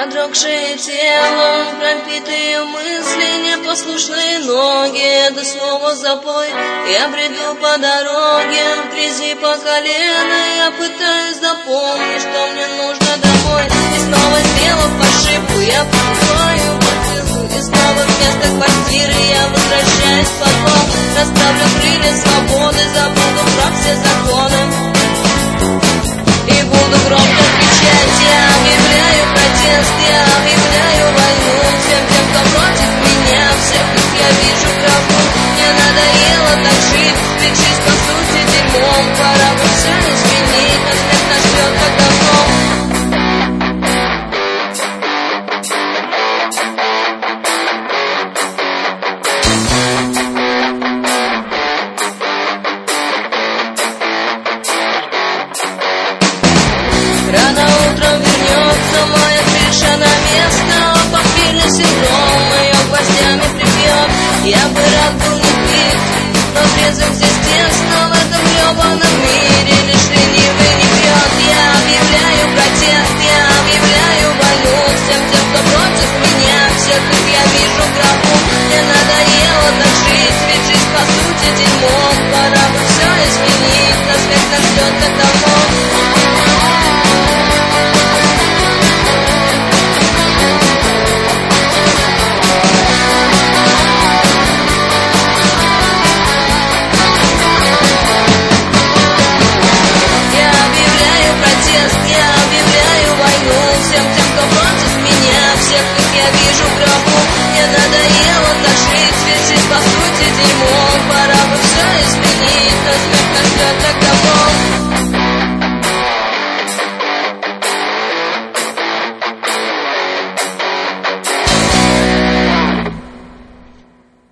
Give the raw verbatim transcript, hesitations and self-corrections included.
продрогшее тело, пропитые мысли, непослушные ноги. Это слово запой, я бреду по дороге, в грязи по колено. Я пытаюсь запомнить, что мне нужно домой. И снова сделав ошибку, я покрою бутылку. И снова вместо квартиры я возвращаюсь в подвал. Расставлю крылья свободы, забуду про все законы и буду громко кричать. Я объявляю протест, я объявляю войну всем тем, кто против меня, всех их я вижу в гробу. Мне надоело так жить, ведь жизнь по сути дерьмом. Пора бы все изменить, но смерть нас ждет как давно. Рано утром вернется моя крыша на место, похмельный синдром ее гвоздями прибьет. Я бы рад был не пить, но трезвым здесь тесно в этом гребаном мире. Лишь ленивый не врет. Я объявляю протест,